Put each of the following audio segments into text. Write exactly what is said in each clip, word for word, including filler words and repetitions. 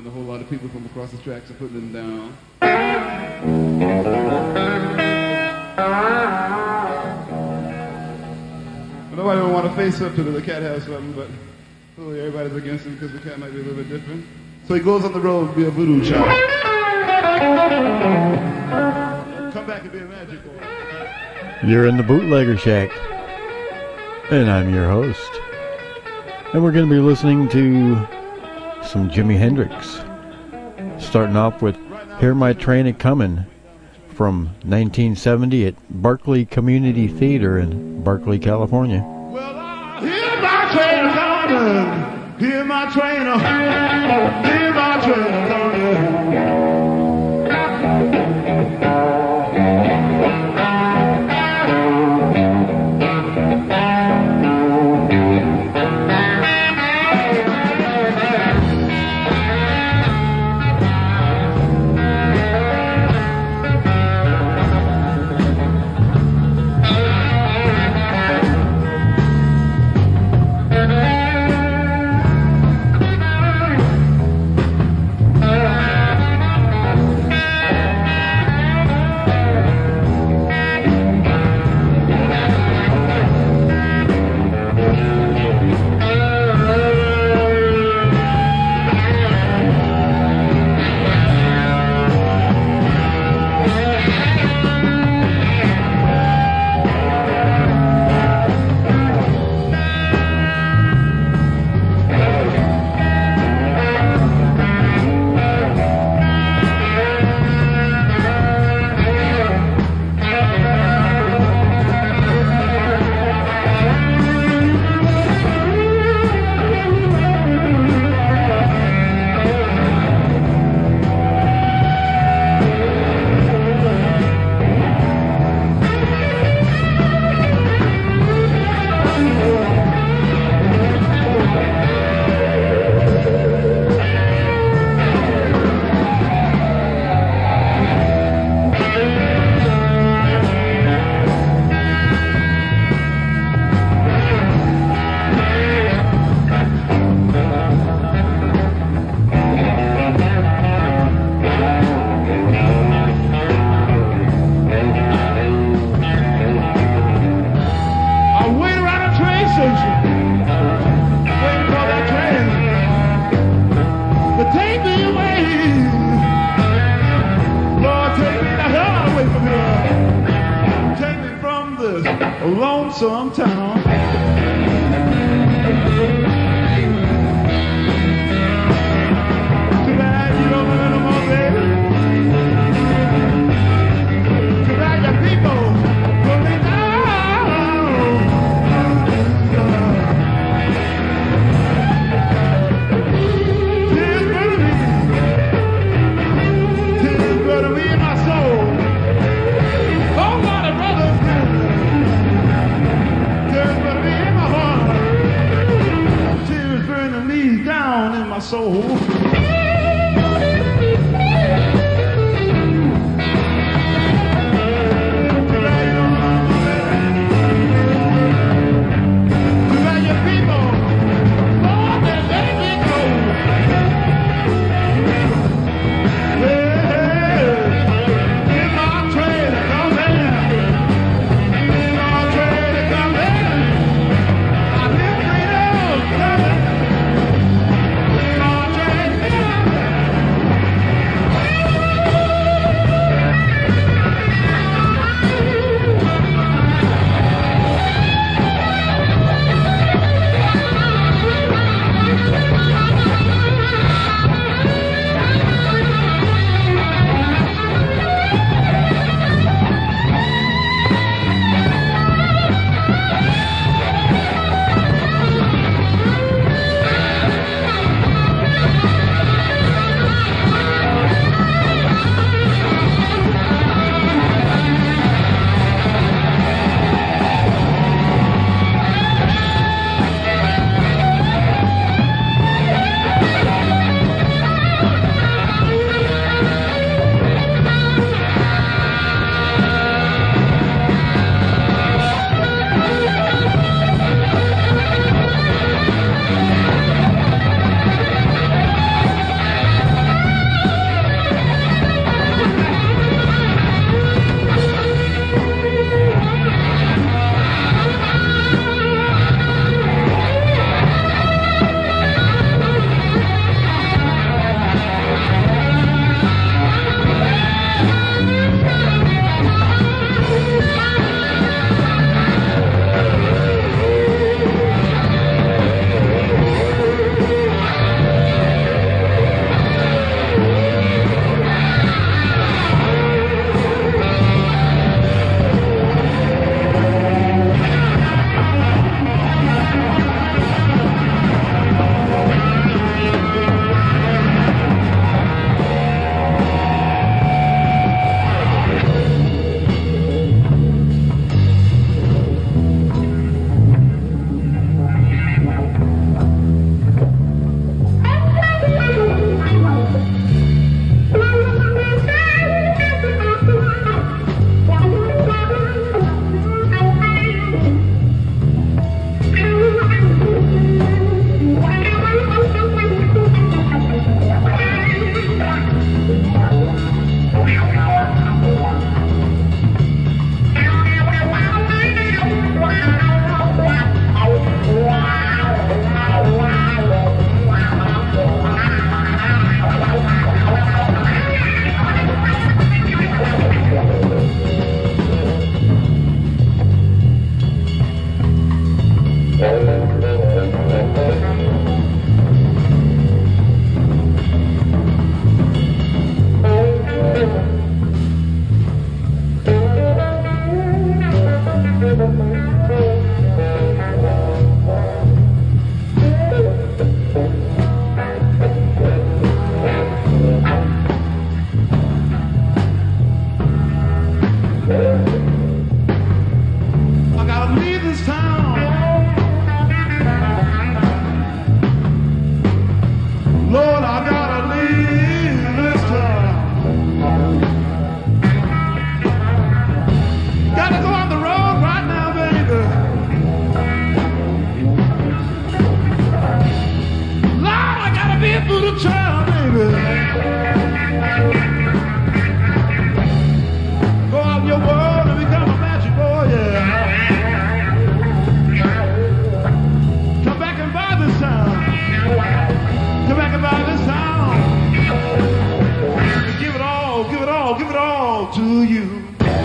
and a whole lot of people from across the tracks are putting them down. Nobody will want to face up to the cat has something, but clearly everybody's against him because the cat might be a little bit different. So he goes on the road to be a voodoo child. Come back and be a magic boy. You're in the Bootlegger Shack, and I'm your host. And we're going to be listening to some Jimi Hendrix. Starting off with Hear My Train A-Comin' from nineteen seventy at Berkeley Community Theater in Berkeley, California. Well, I hear my train a-comin', hear my train a, hear my train a-comin'. Lonesome town. Too bad you don't live no more, baby. Too bad your people put me down. Tears burning me, tears burning me in my soul. Oh, lot of brothers. Down in my soul. Coming. the child, baby. Go out in your world and become a magic boy, yeah. Come back and buy this town. Come back and buy this town. And give it all, give it all, give it all to you.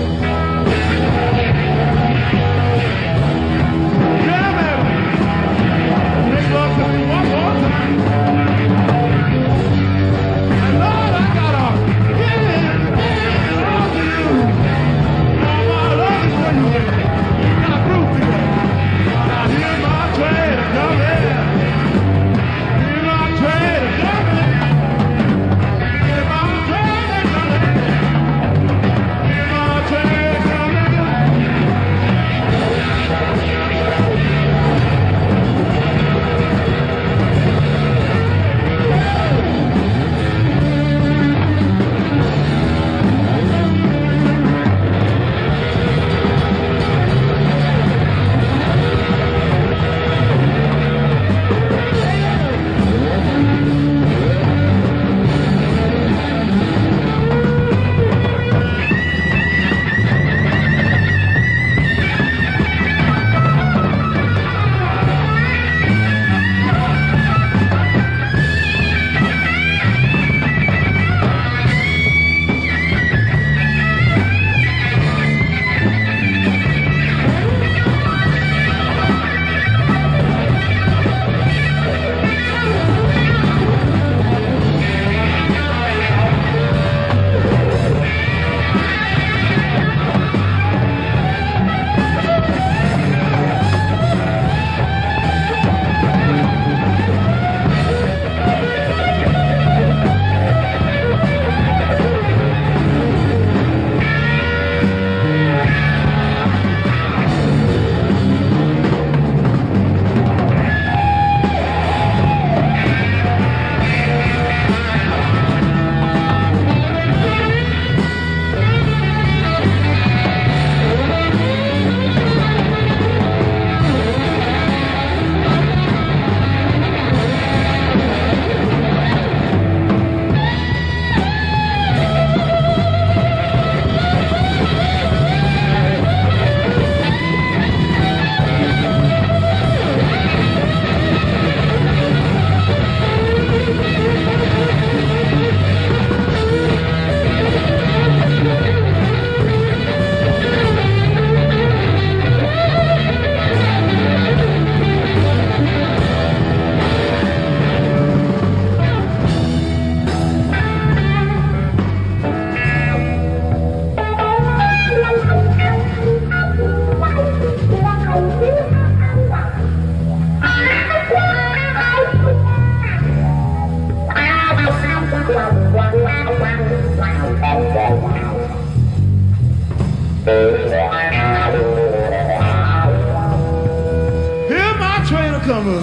Hear my train a coming.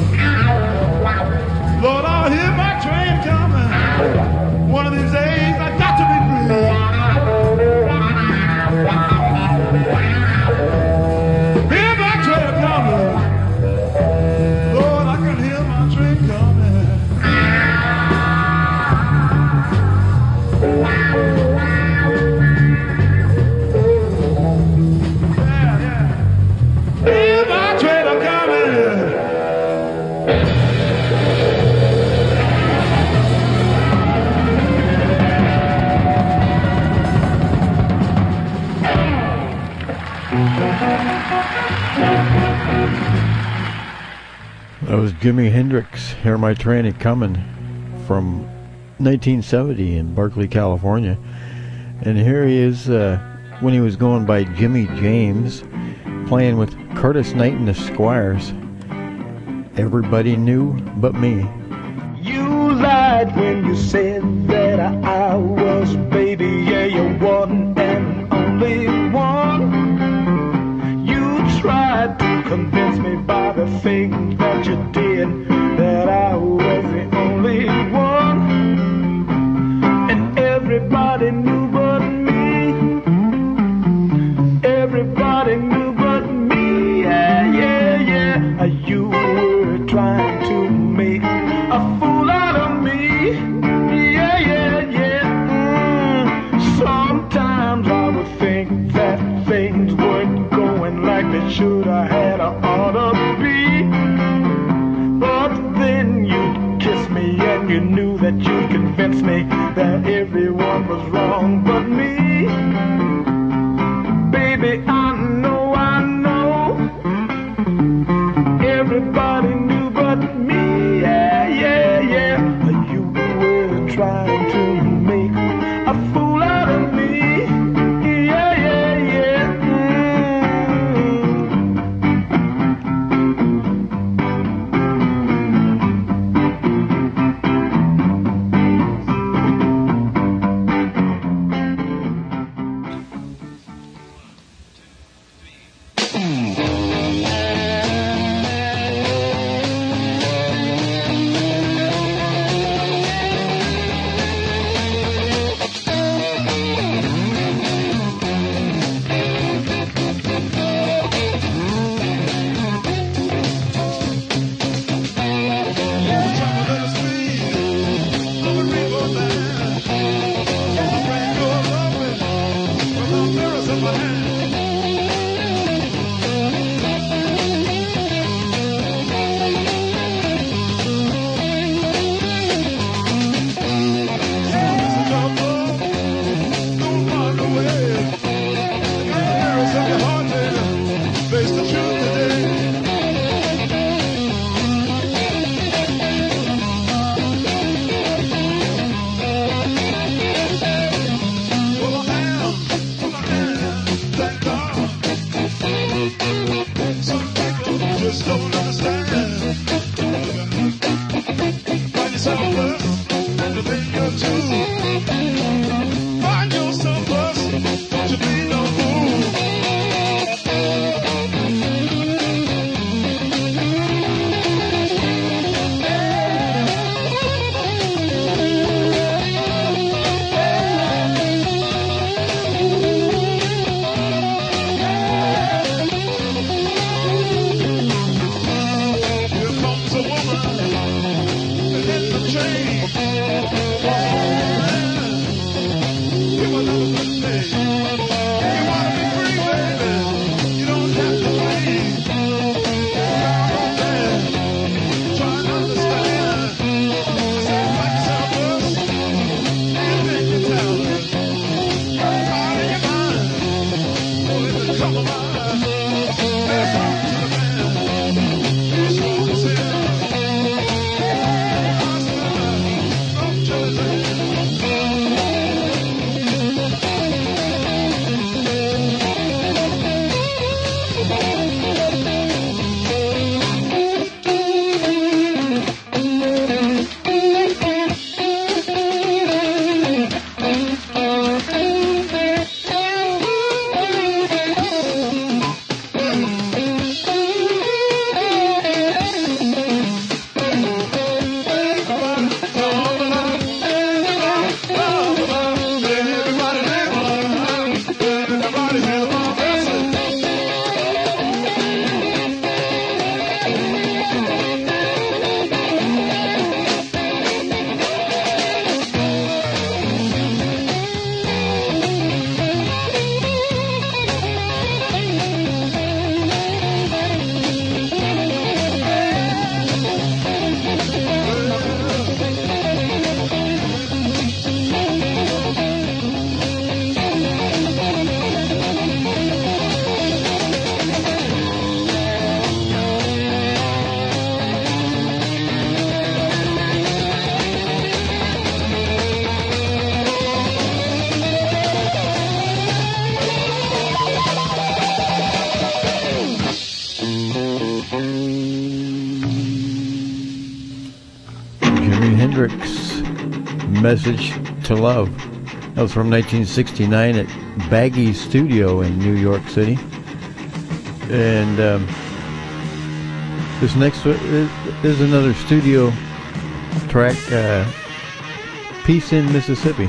Lord, I'll hear my train coming. One of these days I got to be free. Hear my train a coming. Lord, I can hear my train coming. Yeah, yeah. Hear my train a coming. That was Jimi Hendrix, Hear My Train A-Comin', from nineteen seventy in Berkeley, California. And here he is uh, when he was going by Jimmy James, playing with Curtis Knight and the Squires. Everybody Knew But Me. You lied when you said that I, I was baby, yeah, you're one and only one. You tried to convince me by the thing that you did that I was the only one. And everybody knew but me. Everybody knew but me, yeah, yeah, yeah. You were trying to make a fool out of me. should I had I ought to be. But then you kissed me and you knew that you convinced me that everyone was wrong but me. Baby, I know, I know, everybody knew but me. Yeah, yeah, yeah. You were trying to make a fool out of me. Yeah, yeah, yeah. Hendrix, Message to Love. That was from nineteen sixty-nine at Baggy Studio in New York City. And um, this next one is, is another studio track, uh, Peace in Mississippi.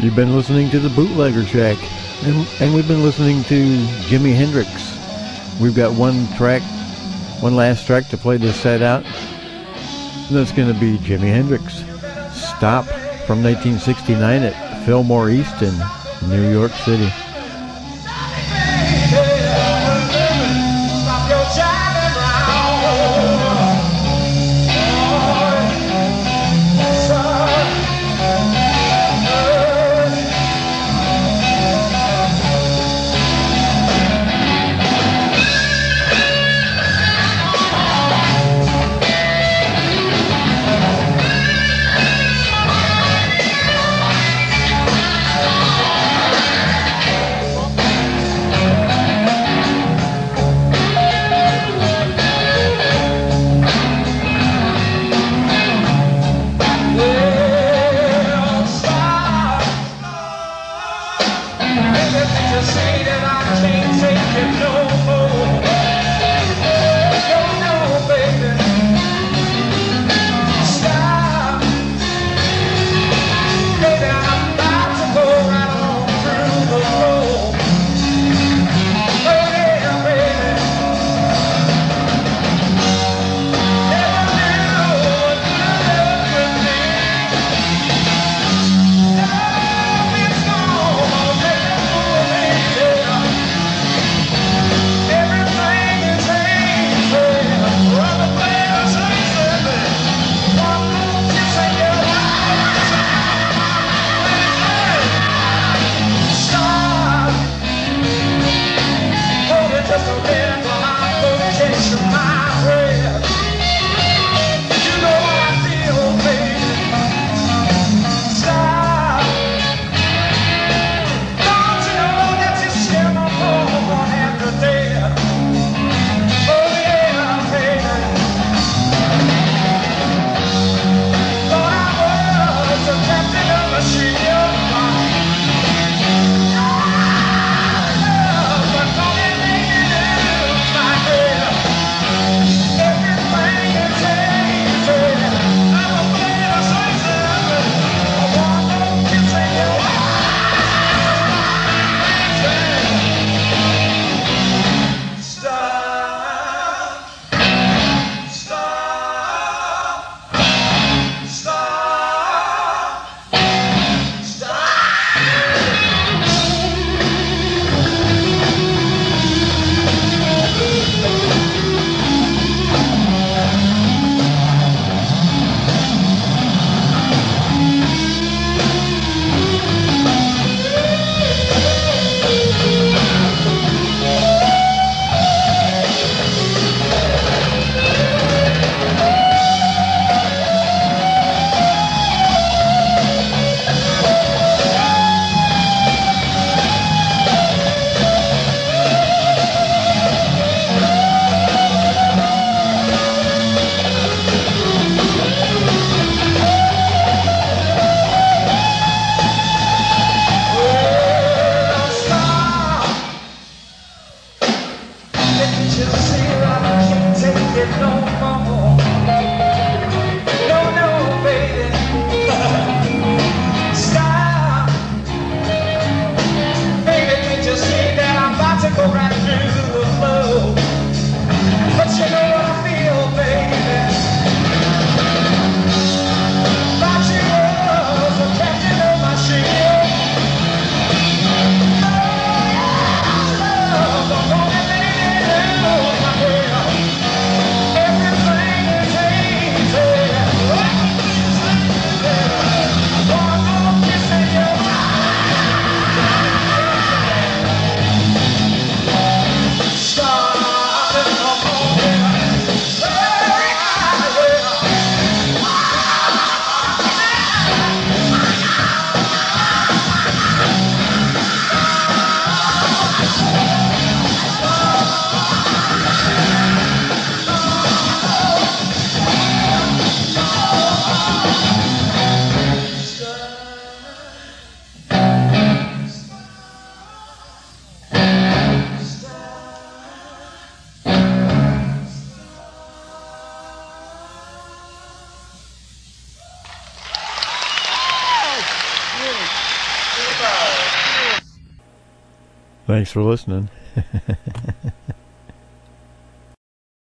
You've been listening to the Bootlegger Shack, and, and we've been listening to Jimi Hendrix. We've got one track, one last track to play this set out. And that's going to be Jimi Hendrix, Stop, from nineteen sixty-nine at Fillmore East in New York City. Stop Thanks for listening.